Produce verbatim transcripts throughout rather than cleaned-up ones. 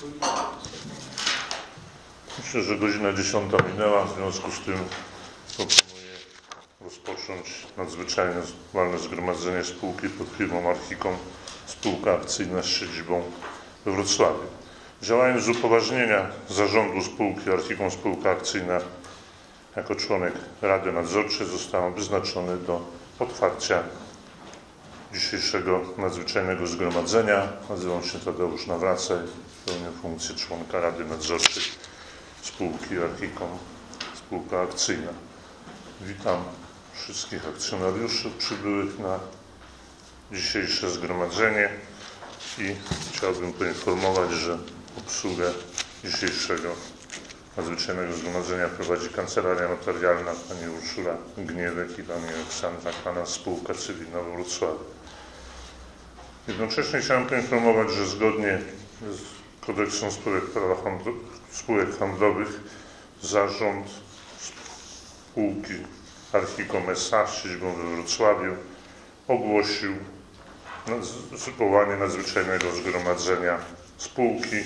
Myślę, że godzina dziesiąta minęła, w związku z tym proponuję rozpocząć nadzwyczajne walne zgromadzenie spółki pod firmą Archicom, spółka akcyjna z siedzibą we Wrocławiu. Działając z upoważnienia zarządu spółki Archicom spółka akcyjna jako członek Rady Nadzorczej zostałem wyznaczony do otwarcia dzisiejszego nadzwyczajnego zgromadzenia. Nazywam się Tadeusz Nawracaj, pełnię funkcję członka Rady Nadzorczej spółki Archicom spółka akcyjna. Witam wszystkich akcjonariuszy przybyłych na dzisiejsze zgromadzenie i chciałbym poinformować, że obsługę dzisiejszego nadzwyczajnego zgromadzenia prowadzi kancelaria notarialna pani Urszula Gniewek i pani Aleksandra Kana, spółka cywilna we Wrocławiu. Jednocześnie chciałem poinformować, że zgodnie z kodeksem spółek, prawa handlo, spółek handlowych zarząd spółki Archicom S A z siedzibą we Wrocławiu ogłosił zwołanie nadzwyczajnego zgromadzenia spółki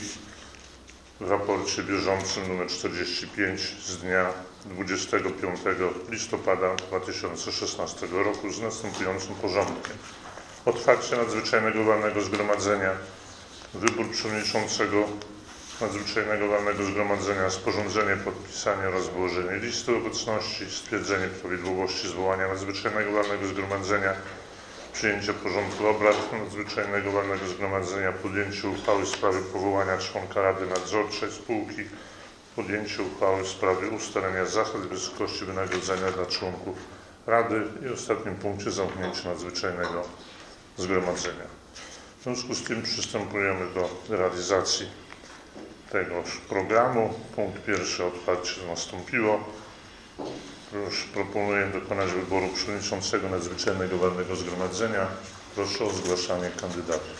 w raporcie bieżącym nr czterdzieści pięć z dnia dwudziestego piątego listopada dwa tysiące szesnastego roku z następującym porządkiem. Otwarcie nadzwyczajnego walnego zgromadzenia, wybór przewodniczącego nadzwyczajnego walnego zgromadzenia, sporządzenie, podpisanie oraz wyłożenie listy obecności, stwierdzenie prawidłowości zwołania nadzwyczajnego walnego zgromadzenia, przyjęcie porządku obrad nadzwyczajnego walnego zgromadzenia, podjęcie uchwały w sprawie powołania członka Rady Nadzorczej spółki, podjęcie uchwały w sprawie ustalenia zasad wysokości wynagrodzenia dla członków Rady i w ostatnim punkcie zamknięcie nadzwyczajnego zgromadzenia. W związku z tym przystępujemy do realizacji tegoż programu. Punkt pierwszy, otwarcie nastąpiło. Proszę, proponuję dokonać wyboru przewodniczącego nadzwyczajnego walnego zgromadzenia. Proszę o zgłaszanie kandydatów.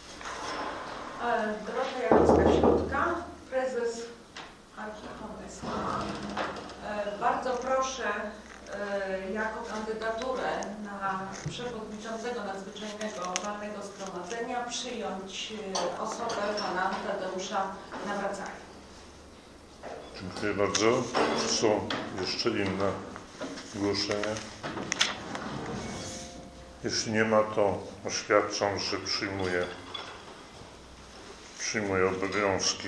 Dorota Jarocka-Środka, prezes Archicom S A. Bardzo proszę jako kandydaturę na przewodniczącego nadzwyczajnego walnego zgromadzenia przyjąć osobę pana Tadeusza Nawracaja. Dziękuję bardzo. Czy są jeszcze inne zgłoszenia? Jeśli nie ma, to oświadczam, że przyjmuję, przyjmuję obowiązki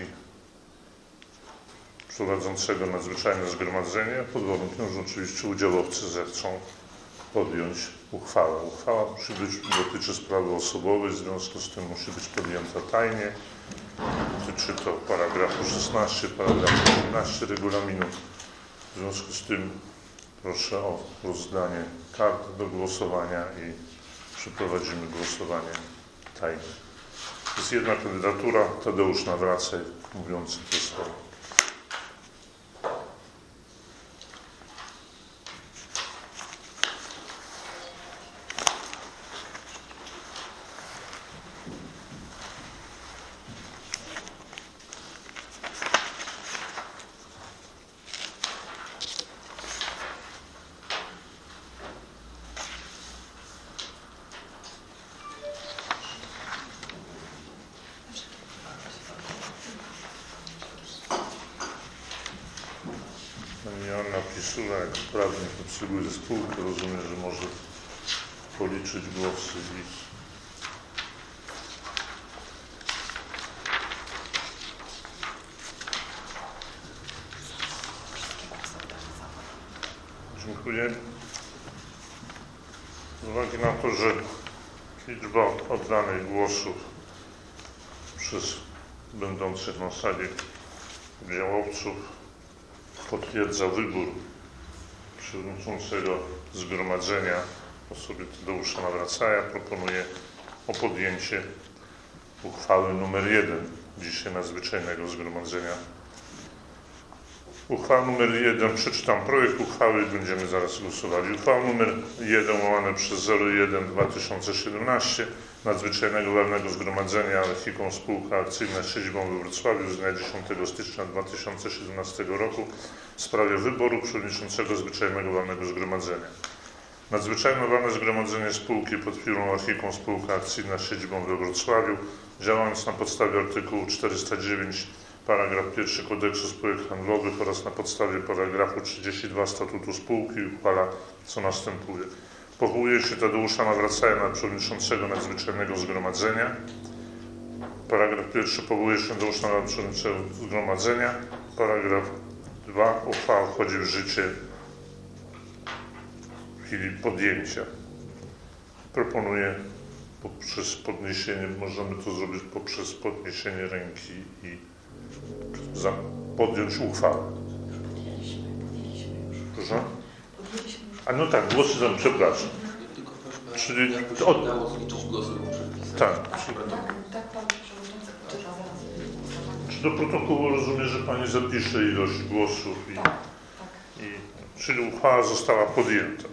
prowadzącego nadzwyczajne zgromadzenie, pod warunkiem, że oczywiście udziałowcy zechcą podjąć uchwałę. Uchwała musi być, dotyczy sprawy osobowej, w związku z tym musi być podjęta tajnie. Dotyczy to paragrafu szesnaście, paragrafu osiemnaście regulaminu. W związku z tym proszę o rozdanie kart do głosowania i przeprowadzimy głosowanie tajne. Jest jedna kandydatura, Tadeusz Nawracaj, mówiący to słowo. Pani Joanna Pisula, jak prawnik obsługuje spółkę, rozumiem, że może policzyć głosy i dziękuję. Z uwagi na to, że liczba oddanych głosów przez będących na sali udziałowców potwierdza wybór przewodniczącego zgromadzenia w osobie Tadeusza Nawracaja, proponuję o podjęcie uchwały numer jeden dzisiaj nadzwyczajnego zgromadzenia. Uchwała numer jeden, przeczytam projekt uchwały i będziemy zaraz głosowali. Uchwała numer jeden łamane przez zero jeden dwa tysiące siedemnaście nadzwyczajnego walnego zgromadzenia Archicom spółka akcyjna z siedzibą we Wrocławiu z dnia dziesiątego stycznia dwa tysiące siedemnastego roku w sprawie wyboru przewodniczącego zwyczajnego walnego zgromadzenia. Nadzwyczajne walne zgromadzenie spółki pod firmą Archicom spółka akcyjna z siedzibą we Wrocławiu działając na podstawie artykułu czterysta dziewięć paragraf pierwszy Kodeksu Spółek Handlowych oraz na podstawie paragrafu trzydzieści dwa Statutu Spółki uchwala, co następuje. Powołuje się Tadeusza Nawracaja na przewodniczącego nadzwyczajnego zgromadzenia. Paragraf pierwszy. Powołuje się Tadeusza na przewodniczącego zgromadzenia. Paragraf dwa. Uchwała wchodzi w życie w chwili podjęcia. Proponuję poprzez podniesienie, możemy to zrobić poprzez podniesienie ręki i za, podjąć uchwałę. Proszę? A no tak, głosy tam, przepraszam. Czyli od... Tak. Tak, pan przewodniczący poczyta zaraz. Czy do protokołu rozumiem, że pani zapisze ilość głosów i, tak, tak. i czyli uchwała została podjęta.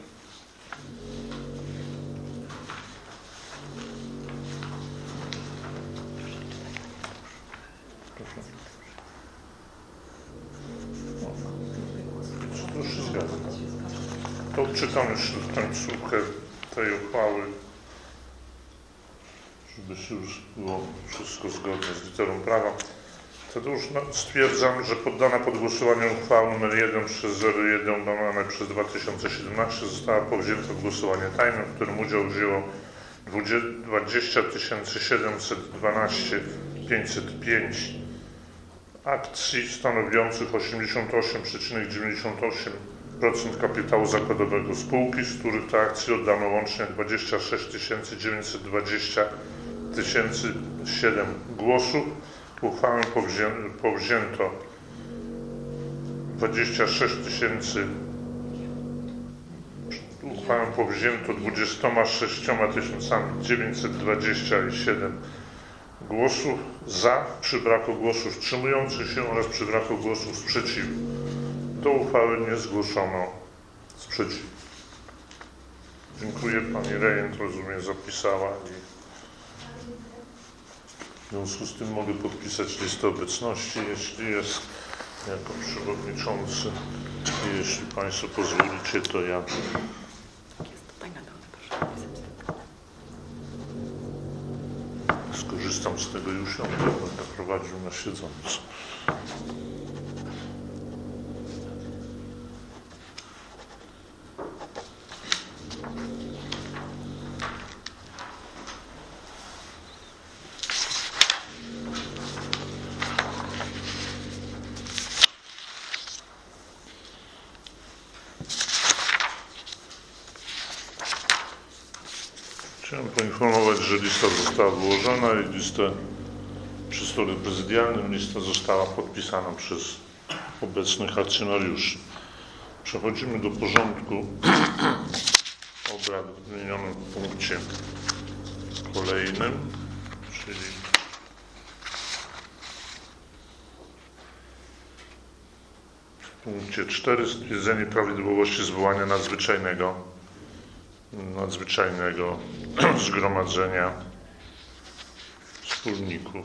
To już się zgadza. To odczytam jeszcze końcówkę tej uchwały, żeby się już było wszystko zgodnie z literą prawa. Tadeusz, no, stwierdzam, że poddana pod głosowanie uchwała nr jeden przez zero jeden łamane przez dwa tysiące siedemnaście została powzięta w głosowanie tajne, w którym udział wzięło dwadzieścia tysięcy siedemset dwanaście tysięcy pięćset pięć akcji stanowiących osiemdziesiąt osiem przecinek dziewięćdziesiąt osiem procent kapitału zakładowego spółki, z których te akcje oddano łącznie dwadzieścia sześć tysięcy dziewięćset dwadzieścia tysięcy siedem głosów. Uchwałę powzię powzięto dwadzieścia sześć tysięcy, uchwałę powzięto dwudziestoma sześcioma tysiącami dziewięćset dwadzieścia siedem głosów za, przy braku głosów wstrzymujących się oraz przy braku głosów sprzeciwu. Do uchwały nie zgłoszono sprzeciwu. Dziękuję. Pani rejent, rozumiem, zapisała i w związku z tym mogę podpisać listę obecności, jeśli jest, jako przewodniczący. I jeśli Państwo pozwolicie, to ja skorzystam z tego już, ja będę prowadził na siedząco. Chciałem poinformować, że lista została wyłożona i listę przy stole prezydialnym lista została podpisana przez obecnych akcjonariuszy. Przechodzimy do porządku obrad w wymienionym punkcie kolejnym, czyli w punkcie cztery stwierdzenie prawidłowości zwołania nadzwyczajnego nadzwyczajnego zgromadzenia wspólników.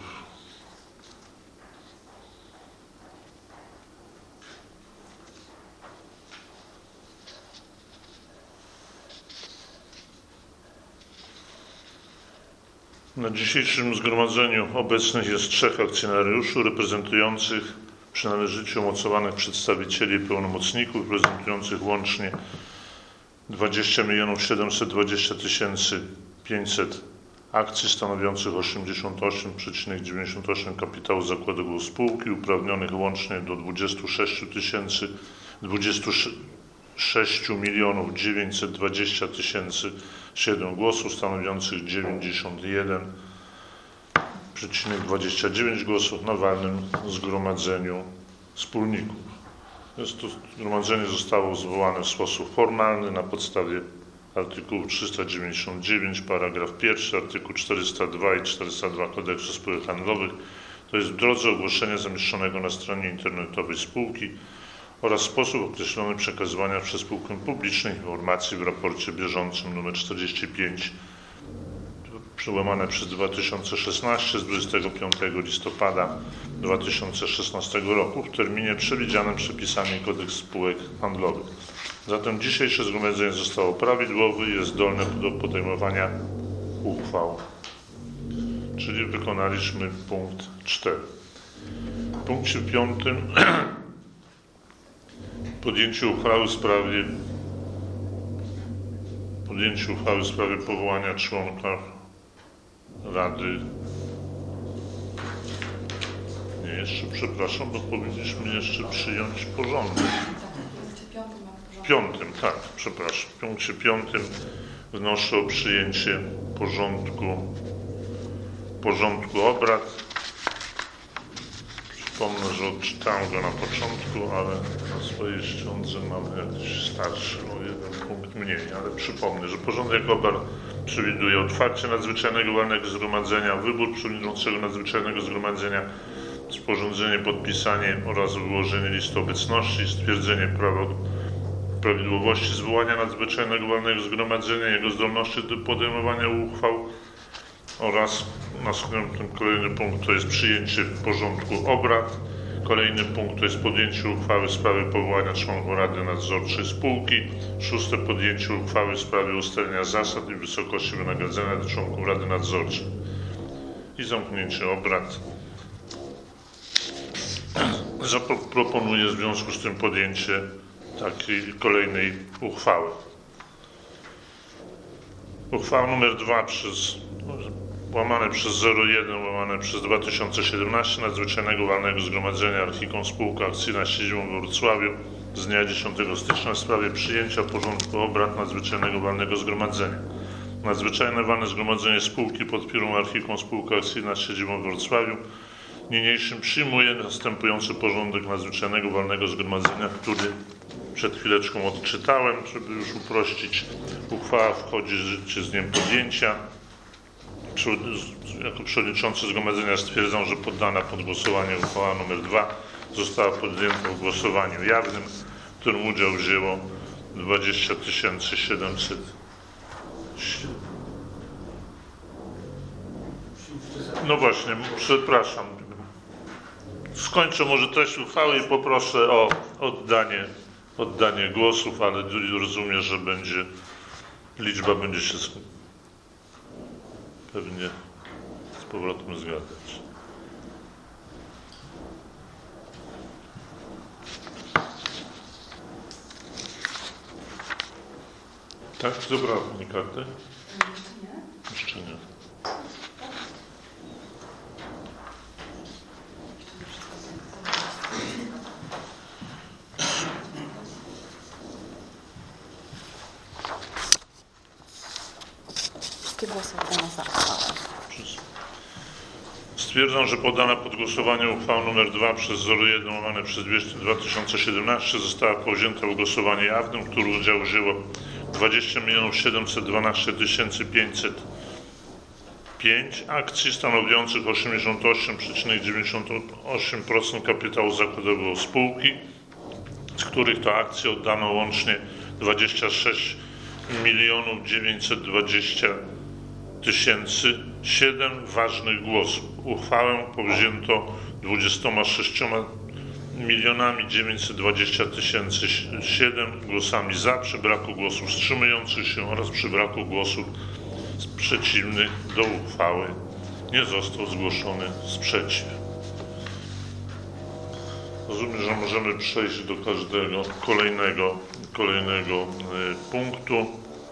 Na dzisiejszym zgromadzeniu obecnych jest trzech akcjonariuszy reprezentujących przy należycie umocowanych przedstawicieli i pełnomocników, reprezentujących łącznie dwadzieścia milionów siedemset dwadzieścia tysięcy pięćset akcji stanowiących osiemdziesiąt osiem przecinek dziewięćdziesiąt osiem kapitału zakładowego spółki, uprawnionych łącznie do dwudziestu sześciu tysięcy, dwudziestu sześciu milionów dziewięćset dwadzieścia tysięcy siedem głosów, stanowiących dziewięćdziesiąt jeden przecinek dwadzieścia dziewięć głosów na walnym zgromadzeniu wspólników. Jest to zgromadzenie zostało zwołane w sposób formalny na podstawie artykułu trzysta dziewięćdziesiąt dziewięć, paragraf pierwszy, artykuł czterysta dwa i czterysta dwa Kodeksu Spółek Handlowych, to jest w drodze ogłoszenia zamieszczonego na stronie internetowej spółki oraz sposób określony przekazywania przez spółkę publicznych informacji w raporcie bieżącym nr czterdzieści pięć przełamane przez dwa tysiące szesnaście z dwudziestego piątego listopada dwa tysiące szesnastego roku w terminie przewidzianym przepisami Kodeksu Spółek Handlowych. Zatem dzisiejsze zgromadzenie zostało prawidłowe i jest zdolne do podejmowania uchwał. czyli wykonaliśmy punkt cztery. W punkcie piątym podjęcie uchwały w sprawie podjęcie uchwały w sprawie powołania członka Rady. Nie, jeszcze przepraszam, bo powinniśmy jeszcze przyjąć porządek. Tak, w punkcie piątym mamy porządek. Piątym, tak, przepraszam. W punkcie piątym wnoszę o przyjęcie porządku, porządku obrad. Przypomnę, że odczytałem go na początku, ale na swojej ściądze mamy jakiś starszy, o jeden punkt mniej, ale przypomnę, że porządek obrad przewiduje otwarcie nadzwyczajnego walnego zgromadzenia, wybór przewodniczącego nadzwyczajnego zgromadzenia, sporządzenie, podpisanie oraz wyłożenie listy obecności, stwierdzenie prawa, prawidłowości zwołania nadzwyczajnego walnego zgromadzenia, jego zdolności do podejmowania uchwał oraz następny kolejny punkt to jest przyjęcie porządku obrad. Kolejny punkt to jest podjęcie uchwały w sprawie powołania członków Rady Nadzorczej spółki. Szóste podjęcie uchwały w sprawie ustalenia zasad i wysokości wynagrodzenia dla członków Rady Nadzorczej. I zamknięcie obrad. Zaproponuję w związku z tym podjęcie takiej kolejnej uchwały. Uchwała numer dwa przez łamane przez zero jeden łamane przez dwa tysiące siedemnaście Nadzwyczajnego Walnego Zgromadzenia Archicom Spółka Akcyjna z siedzibą we Wrocławiu z dnia dziesiątego stycznia w sprawie przyjęcia porządku obrad Nadzwyczajnego Walnego Zgromadzenia. Nadzwyczajne Walne Zgromadzenie Spółki pod firmą Archicom Spółka Akcyjna z siedzibą we Wrocławiu niniejszym przyjmuje następujący porządek Nadzwyczajnego Walnego Zgromadzenia, który przed chwileczką odczytałem, żeby już uprościć. Uchwała wchodzi w życie z dniem podjęcia. Jako przewodniczący zgromadzenia stwierdzam, że poddana pod głosowanie uchwała numer dwa została podjęta w głosowaniu jawnym, w którym udział wzięło dwadzieścia tysięcy siedemset. No właśnie, przepraszam. Skończę może treść uchwały i poproszę o oddanie, oddanie głosów, ale rozumiem, że będzie liczba będzie się pewnie z powrotem zgadzać. Tak? Zabrała Pani kartę? Jeszcze nie. Jeszcze nie. Wszystkie głosy oddane za uchwałę. Stwierdzam, że podana pod głosowanie uchwała nr dwa przez zero jeden łamane przez dwa tysiące siedemnaście została powzięta w głosowaniu jawnym, w którym udział wzięło dwadzieścia milionów siedemset dwanaście tysięcy pięćset pięć akcji stanowiących osiemdziesiąt osiem przecinek dziewięćdziesiąt osiem procent kapitału zakładowego spółki, z których to akcje oddano łącznie dwadzieścia sześć milionów dziewięćset dwadzieścia tysięcy siedem ważnych głosów. Uchwałę powzięto dwudziestoma sześcioma milionami dziewięćset dwadzieścia tysięcy siedem głosami za, przy braku głosów wstrzymujących się oraz przy braku głosów przeciwnych do uchwały nie został zgłoszony sprzeciw. Rozumiem, że możemy przejść do każdego kolejnego, kolejnego y, punktu.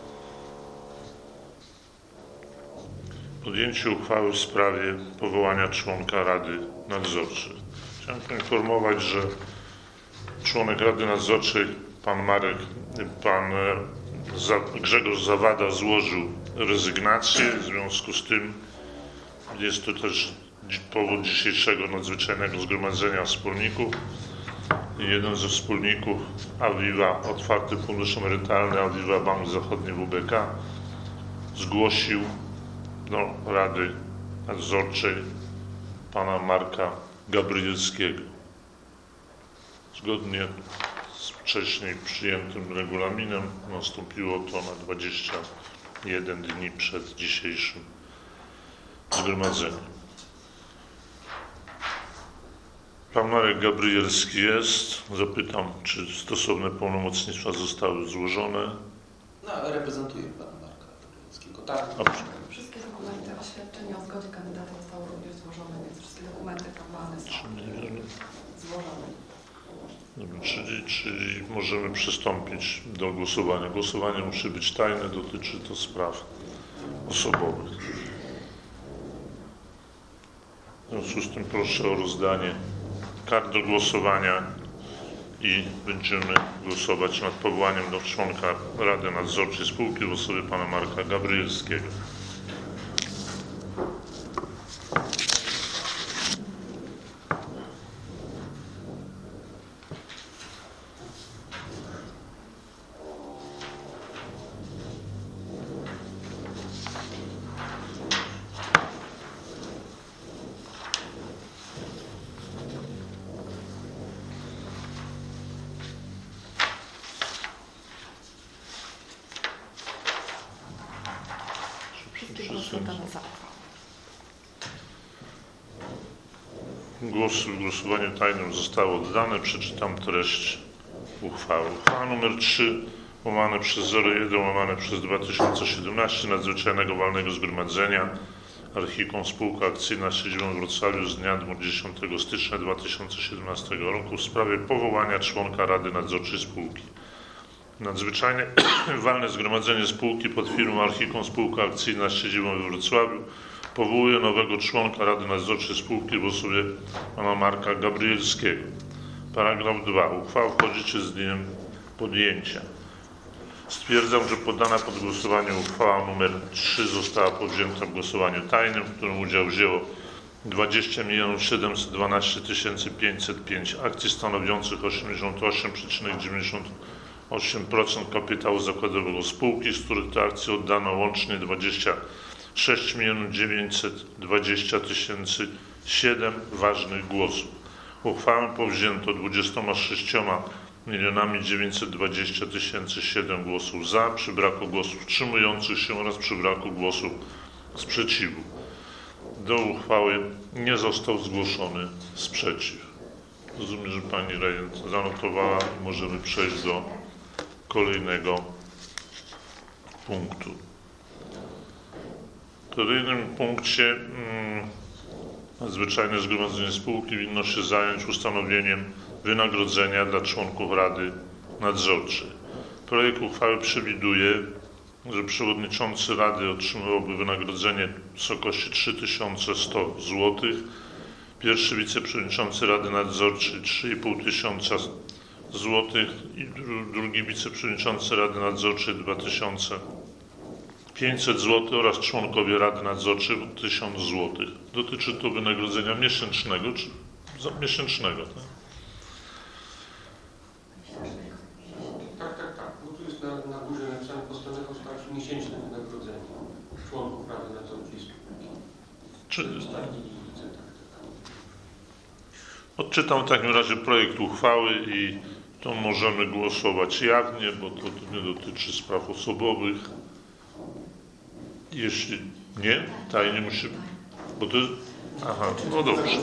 Podjęcie uchwały w sprawie powołania członka Rady Nadzorczej. Chciałem poinformować, że członek Rady Nadzorczej, pan Marek, pan Grzegorz Zawada złożył rezygnację. W związku z tym jest to też powód dzisiejszego nadzwyczajnego zgromadzenia wspólników. Jeden ze wspólników Aviva, Otwarty Fundusz Emerytalny, Aviva Bank Zachodni W B K zgłosił do Rady Nadzorczej pana Marka Gabrielskiego. Zgodnie z wcześniej przyjętym regulaminem nastąpiło to na dwadzieścia jeden dni przed dzisiejszym zgromadzeniem. Pan Marek Gabrielski jest. Zapytam, czy stosowne pełnomocnictwa zostały złożone. No, reprezentuję pana Marka. Wszystkiego tak. Dobrze. Wszystkie dokumenty, oświadczenie o zgodzie kandydata zostało również złożone, więc wszystkie dokumenty formalne są złożone. Dobra, czyli, czyli możemy przystąpić do głosowania. Głosowanie musi być tajne, dotyczy to spraw osobowych. W związku z tym proszę o rozdanie kart do głosowania i będziemy głosować nad powołaniem do członka Rady Nadzorczej spółki w osobie pana Marka Gabrielskiego. Wszystkie głosy oddane za. Głosy w głosowaniu tajnym zostały oddane. Przeczytam treść uchwały. Uchwała nr trzy łamane przez zero jeden łamane przez dwa tysiące siedemnaście Nadzwyczajnego Walnego Zgromadzenia Archikon Spółka Akcyjna z siedzibą w Wrocławiu z dnia dziesiątego stycznia dwa tysiące siedemnastego roku w sprawie powołania członka Rady Nadzorczej Spółki. Nadzwyczajne Walne Zgromadzenie Spółki pod firmą Archikon Spółka Akcyjna z siedzibą we Wrocławiu powołuje nowego członka Rady Nadzorczej Spółki w osobie pana Marka Gabrielskiego. Paragraf dwa. Uchwała wchodzicie z dniem podjęcia. Stwierdzam, że poddana pod głosowanie uchwała nr trzy została podjęta w głosowaniu tajnym, w którym udział wzięło dwadzieścia milionów siedemset dwanaście tysięcy pięćset pięć akcji stanowiących osiemdziesiąt osiem przecinek dziewięćdziesiąt osiem procent kapitału zakładowego spółki, z których te akcje oddano łącznie dwadzieścia sześć milionów dziewięćset dwadzieścia tysięcy siedem ważnych głosów. Uchwałę powzięto dwudziestoma sześcioma milionami dziewięćset dwadzieścia tysięcy siedem głosów za, przy braku głosów wstrzymujących się oraz przy braku głosów sprzeciwu. Do uchwały nie został zgłoszony sprzeciw. Rozumiem, że pani rejent zanotowała i możemy przejść do kolejnego punktu. W kolejnym punkcie hmm, Nadzwyczajne Zgromadzenie Spółki winno się zająć ustanowieniem wynagrodzenia dla członków Rady Nadzorczej. Projekt uchwały przewiduje, że przewodniczący Rady otrzymywałby wynagrodzenie w wysokości trzy tysiące sto złotych, pierwszy wiceprzewodniczący Rady Nadzorczej trzy i pół tysiąca złotych i drugi wiceprzewodniczący Rady Nadzorczej dwa tysiące pięćset złotych oraz członkowie Rady Nadzorczej tysiąc złotych. Dotyczy to wynagrodzenia miesięcznego czy miesięcznego, tak? Tak, tak, tak. Bo tu jest na, na górze napisane postanowiono ustalać miesięczne wynagrodzenie członków Rady Nadzorczej Spółki. Czy... Tak, tak, tak. Odczytam w takim razie projekt uchwały i to możemy głosować jawnie, bo to nie dotyczy spraw osobowych. Jeśli nie, tajnie musi... Bo to... Aha, no dobrze.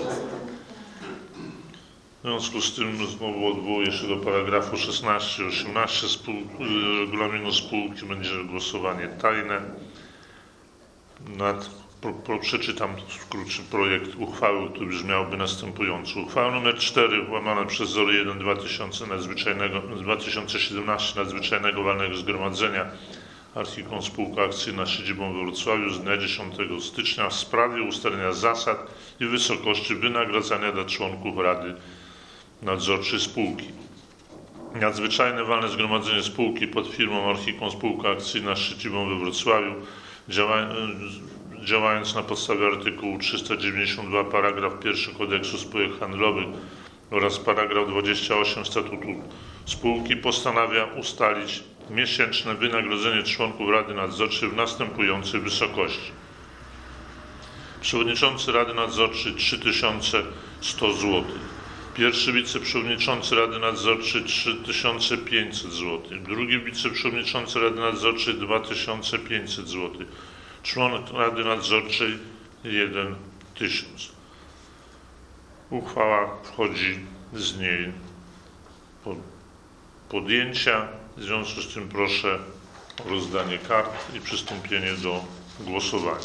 W związku z tym znowu odwołuję się do paragrafu szesnaście osiemnaście spół... regulaminu spółki. Będzie głosowanie tajne. Nad... Pro, pro, przeczytam w skrócie projekt uchwały, który brzmiałby następująco. Uchwała nr cztery łamane przez zero jeden dwa tysiące nadzwyczajnego, dwa tysiące siedemnaście Nadzwyczajnego Walnego Zgromadzenia Archikon Spółka Akcyjna z siedzibą we Wrocławiu z dnia dziesiątego stycznia w sprawie ustalenia zasad i wysokości wynagradzania dla członków Rady Nadzorczej Spółki. Nadzwyczajne Walne Zgromadzenie Spółki pod firmą Archikon Spółka Akcyjna z siedzibą we Wrocławiu działa, działając na podstawie artykułu trzysta dziewięćdziesiąt dwa paragraf pierwszy Kodeksu Spółek Handlowych oraz paragraf dwadzieścia osiem Statutu Spółki postanawia ustalić miesięczne wynagrodzenie członków Rady Nadzorczej w następującej wysokości. Przewodniczący Rady Nadzorczej trzy tysiące sto złotych. Pierwszy wiceprzewodniczący Rady Nadzorczej trzy tysiące pięćset złotych. Drugi wiceprzewodniczący Rady Nadzorczej dwa tysiące pięćset złotych. Członek Rady Nadzorczej jeden tysiąc. Uchwała wchodzi z niej pod podjęcia. W związku z tym proszę o rozdanie kart i przystąpienie do głosowania.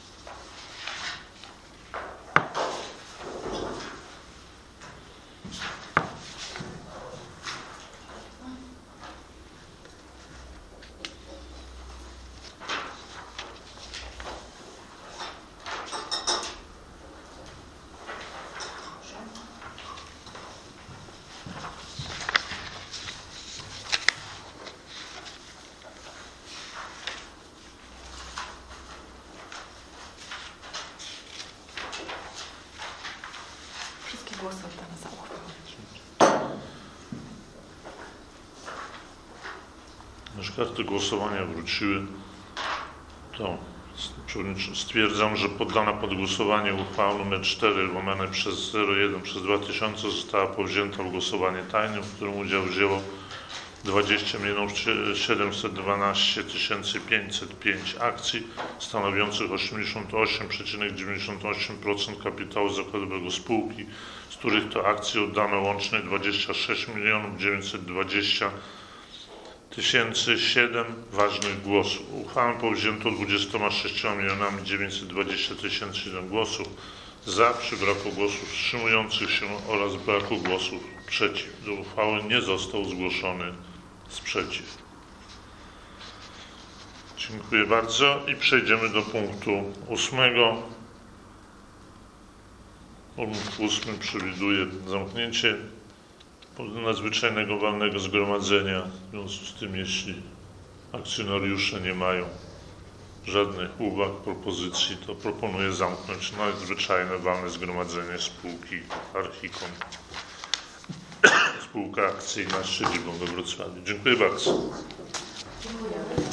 Wszystkie głosy oddane za uchwałę. Nasz karty głosowania wróciły, to stwierdzam, że poddana pod głosowanie uchwała nr cztery łamane przez zero jeden przez dwa tysiące została powzięta w głosowanie tajnym, w którym udział wzięło dwadzieścia milionów siedemset dwanaście tysięcy pięćset pięć akcji stanowiących osiemdziesiąt osiem przecinek dziewięćdziesiąt osiem procent kapitału zakładowego spółki, z których to akcje oddano łącznie dwadzieścia sześć milionów dziewięćset dwadzieścia tysięcy siedem ważnych głosów. Uchwałę powzięto dwudziestoma sześcioma milionami dziewięćset dwadzieścia tysięcy siedem głosów za, przy braku głosów wstrzymujących się oraz braku głosów przeciw. Do uchwały nie został zgłoszony sprzeciw. Dziękuję bardzo i przejdziemy do punktu ósmego. Punkt ósmy przewiduje zamknięcie nadzwyczajnego walnego zgromadzenia. W związku z tym, jeśli akcjonariusze nie mają żadnych uwag, propozycji, to proponuję zamknąć nadzwyczajne walne zgromadzenie spółki Archicom. Spółka akcyjna z siedzibą we Wrocławiu. Dziękuję bardzo. Dziękujemy.